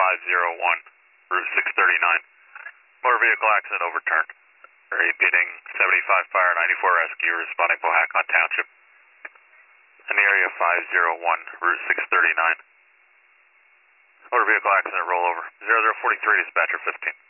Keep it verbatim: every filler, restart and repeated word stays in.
five zero one, Route six thirty-nine. Motor vehicle accident overturned. Repeating seventy-five Fire, ninety-four Rescue, responding Powhatan Township. In the area five zero one, Route six thirty-nine. Motor vehicle accident rollover. zero zero four three, dispatcher fifteen.